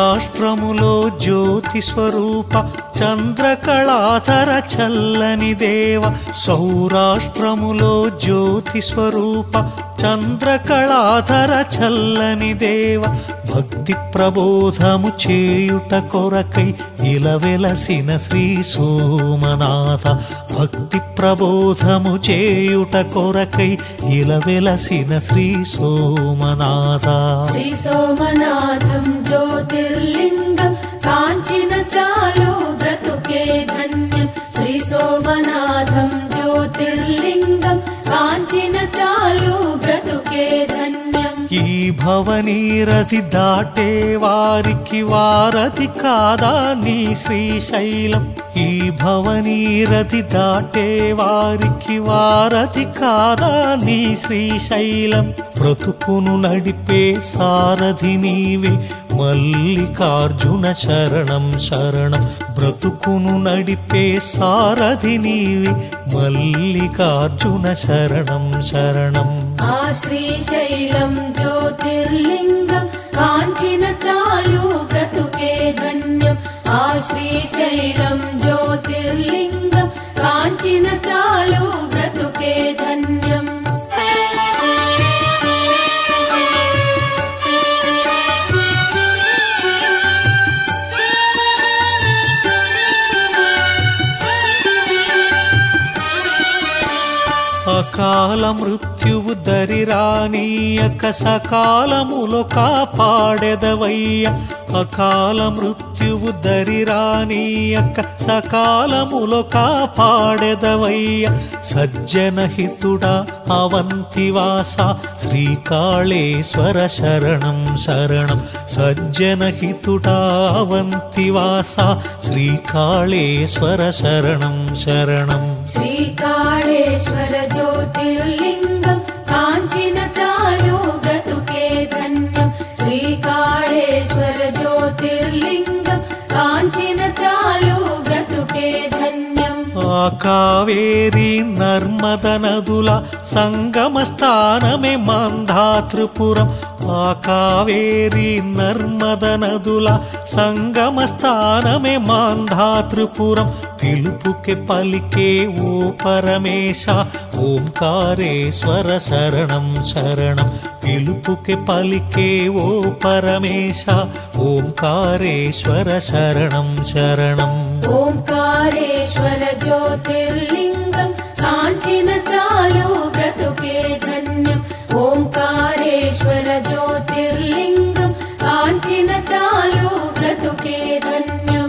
సౌరాష్ట్రములో జ్యోతి స్వరూప చంద్రకళాధర చల్లని దేవ. సౌరాష్ట్రములో జ్యోతి స్వరూప చంద్రకళాధర చల్లని దేవ. భక్తి ప్రబోధము చేయుట కొరకై ఇలవెలసిన శ్రీ సోమనాథ. భక్తి ప్రబోధము చేయుట కొరకై ఇలవెలసిన శ్రీ సోమనాథ. శ్రీ సోమనాథం జ్యోతిర్లింగం కాంచిన చాలు బ్రతుకే ధన్యం. శ్రీ సోమనాథం జ్యోతిర్లింగం కాంచిన చాలు బ్రతుకే ధన్యం. ఈ భవనీరథి దాటే వారికి వారధి కాదా నీ శ్రీశైలం. ఈ భవనీరథి దాటే వారికి వారధి కాదా నీ శ్రీశైలం. బ్రతుకును నడిపే సారథి నీవే మల్లికార్జున శరణం శరణం. బ్రతుకును నడిపే సారథి నీవే మల్లికార్జున శరణం శరణం. ఆ శ్రీశైలం జ్యోతిర్లింగం కాంచిన చాలు బ్రతుకే ధన్యం. ఆ శ్రీశైలం జ్యోతిర్లింగం కాంచిన చాలు బ్రతుకే ధన్యం. అకాల మృత్యువు దరిరానీయక సకాలములో కాపాడెదవయ్య. అకాల మృత్యువు దరిరానీయక సకాలములో కాపాడెదవయ్య. సజ్జన హితుడా అవంతివాస శ్రీకాళేశ్వర శరణం శరణం. సజ్జన హితుడా అవంతివాస శ్రీకాళేశ్వర శరణం శరణం. శ్రీకాళేశ్వర జ్యోతిర్లింగం కాంచిన చాలు బ్రతుకే ధన్యం. శ్రీకాళేశ్వర జ్యోతిర్లింగం కాంచిన చాలు బ్రతుకే ధన్యం. ఆ కావేరి నర్మద నదుల సంగమ స్థానమే మాంధాతృపురం. ఆ కావేరి నర్మద నదుల సంగమ స్థానమే మాంధాతృపురం. పిలుపుకే పలికే ఓ పరమేశ ఓంకారేశ్వర శరణం శరణం. పిలుపుకే పలికే ఓ పరమేశ ఓంకారేశ్వర శరణం శరణం. ఓంకారేశ్వర జ్యోతిర్లింగం కాంచిన చాలు బ్రతుకే ధన్యం. ఓంకారేశ్వర జ్యోతిర్లింగం కాంచిన చాలు బ్రతుకే ధన్యం.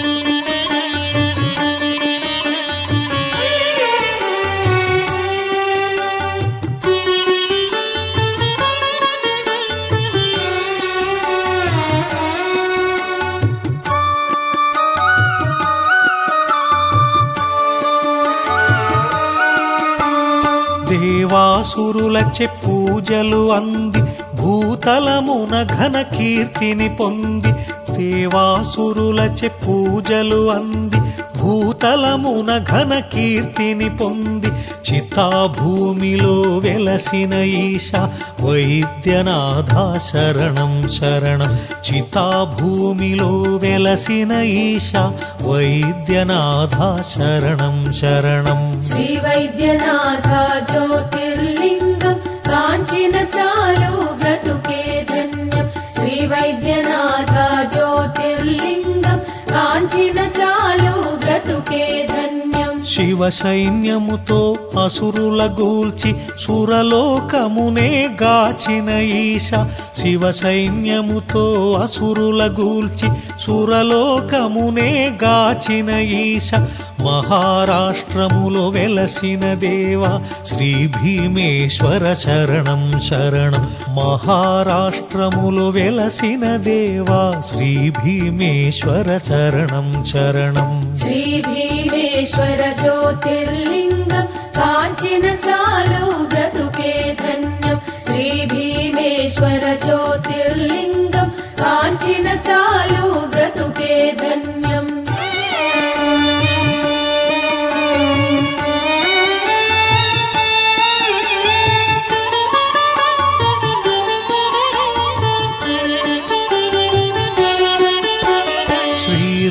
దేవాసురులచే పూజలు అంది భూతలమున ఘన కీర్తిని పొంది. దేవాసురులచే పూజలు అంది భూతలమున ఘన కీర్తిని పొంది. చితాభూమిలో వెలసిన ఈశ వైద్యనాథ శరణం శరణం. చితాభూమిలో వెలసిన ఈశ వైద్యనాథ శరణం శరణం. శ్రీ వైద్యనాథ జ్యోతిర్లింగం కాంచిన చాలు బ్రతుకే ధన్యం. శ్రీ వైద్యనాథ జ్యోతిర్లింగం కాంచిన చాలు బ్రతుకే ధన్యం. శివ సైన్యముతో అసురుల గూల్చి సురలోకమునే గాచిన ఈశ. శివ సైన్యముతో అసురుల గూల్చి సురలోకమునే గాచిన ఈశ. మహారాష్ట్రములో వెలసిన దేవ శ్రీ భీమేశ్వర శరణం శరణం. మహారాష్ట్రములో వెలసిన దేవ శ్రీ భీమేశ్వర శరణం శరణం. శ్రీ భీమేశ్వర జ్యోతిర్లింగం కాంచిన చాలు బ్రతుకే ధన్యం. శ్రీ భీమేశ్వర జ్యోతిర్లింగం కాంచిన చాలు బ్రతుకే ధన్యం.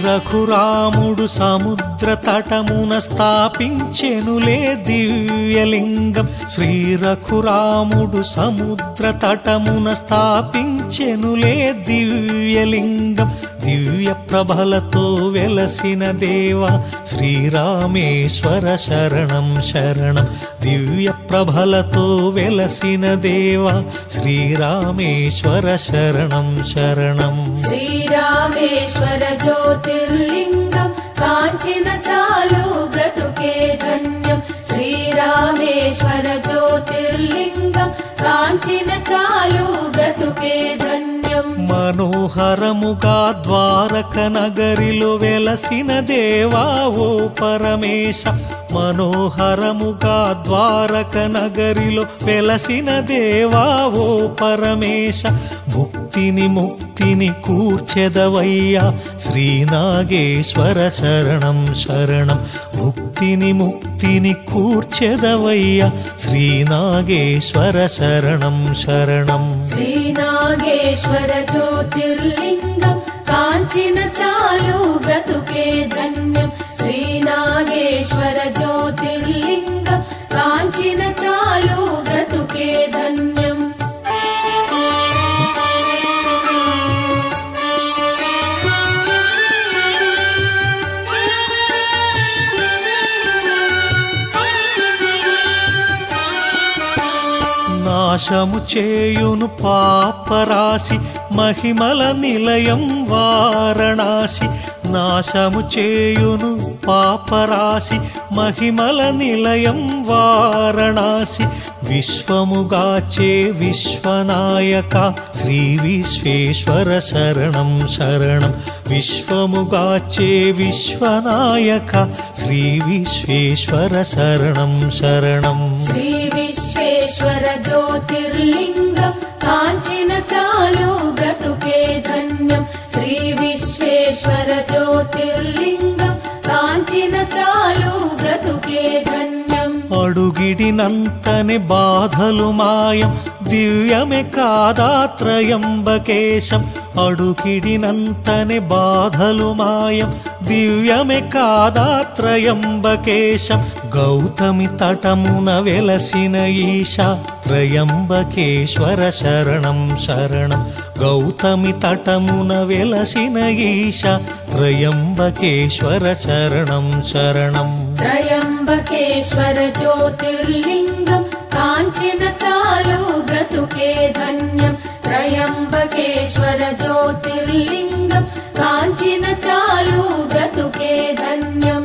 రఘురాముడు సముద్ర తటమున స్థాపించెనులే దివ్యలింగం. శ్రీ రఘురాముడు సముద్ర తటమున స్థాపించెనులే దివ్యలింగం. దివ్య ప్రభలతో వెలసిన దేవా శ్రీరామేశ్వర శరణం శరణం. దివ్య ప్రభలతో వెలసిన దేవా శ్రీరామేశ్వర శరణం శరణం. శ్రీరామేశ్వర జ్యోతిర్లింగం కాంచిన చాలు బ్రతుకే ధన్యం. శ్రీరామేశ్వర జ్యోతిర్లింగం కాంచిన చాలు బ్రతుకే ధన్యం. మనోహరముగా ద్వారక నగరిలో వెలసిన దేవా ఓ పరమేశ. మనోహరముగా ద్వారక నగరిలో వెలసిన దేవా ఓ పరమేశ. ముక్తిని కూర్చెదవయ్యా శ్రీనాగేశ్వర శరణం శరణం. ముక్తిని కూర్చెదవయ్యా శ్రీనాగేశ్వర శరణం శరణం. శ్రీనాగేశ్వర జ్యోతిర్లింగం కాంచిన చాలు బ్రతుకే ధన్యం. శ్రీనాగేశ్వర జ్యోతిర్లింగం కాంచిన చాలు బ్రతుకే ధన్యం. నాశము చేయును పాపరాశి మహిమల నిలయం వారణాసి. నాశము చేయును పాపరాశి మహిమల నిలయం వారణాసి. విశ్వముగాచే విశ్వనాయక శ్రీ విశ్వేశ్వర శరణం శరణం. విశ్వముగాచే విశ్వనాయక శ్రీ విశ్వేశ్వర శరణం శరణం. శ్రీ విశ్వేశ్వర జ్యోతిర్లింగం కాంచిన చాలు బ్రతుకే ధన్యం. శ్రీ విశ్వేశ్వర జ్యోతిర్లింగం కాంచిన చాలు బ్రతుకే ధన్యం. అడుగిడినంతనే బాధలు మాయం దివ్యమే కాదా త్రయంబకేశం. అడుగిడినంతనే బాధలు మాయం దివ్యమే కాదా త్రయంబకేశం. గౌతమి తటమున వెలసిన ఈశా త్రయంబకేశ్వర శరణం శరణం. గౌతమి తటమున వెలసిన ఈశా త్రయంబకేశ్వర శరణం శరణం. త్రయంబకేశ్వర జ్యోతిర్లింగం కాంచిన చాలు బ్రతుకే ధన్యం. త్రయంబకేశ్వర జ్యోతిర్లింగం కాంచిన చాలు బ్రతుకే ధన్యం.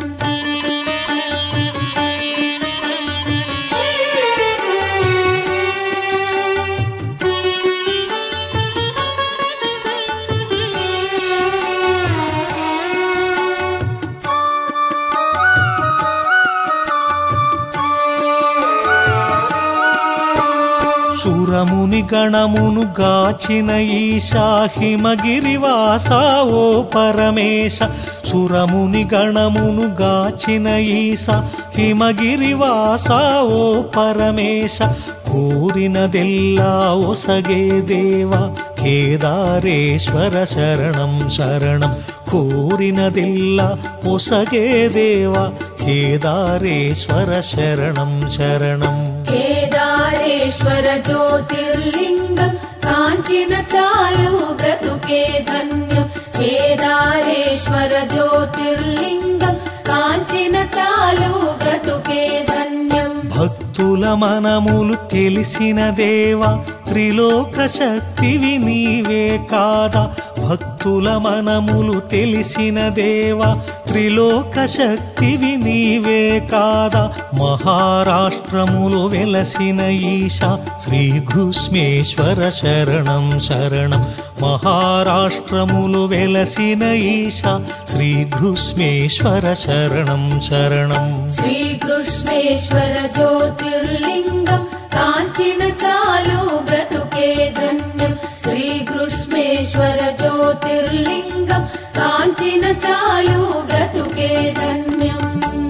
సురముని గణమును గాచిన ఈశా హిమగిరివాసా ఓ పరమేశ. సురముని గణమును గాచిన ఈశా హిమగిరివాసా ఓ పరమేశ. కోరినదెల్లా ఒసగే దేవా కేదారేశ్వర శరణం శరణం. కోరినదెల్లా ఒసగే దేవా కేదారేశ్వర శరణం శరణం. కేదారేశ్వర జ్యోతిర్లింగం కాంచిన చాలు బ్రతుకే ధన్యం. కేదారేశ్వర జ్యోతిర్లింగం కాంచిన చాలు బ్రతుకే ధన్యం. భక్తుల మనములు తెలిసిన దేవా త్రిలోక శక్తివి నీవే కాదా. భక్తుల మనములు తెలిసిన దేవా త్రిలోక శక్తివి నీవే కాదా. మహారాష్ట్రములో వెలసిన ఈశా శ్రీ ఘృష్మేశ్వర శరణం శరణం. మహారాష్ట్రములో వెలసిన ఈశా శ్రీ ఘృష్మేశ్వర శరణం శరణం. శ్రీ ఘృష్మేశ్వర జ్యోతిర్లింగం కాంచిన చాలు బ్రతుకే ధన్యం. శ్రీ ఘృష్మేశ్వర జ్యోతిర్లింగం కాంచిన చాలు బ్రతుకే ధన్యం.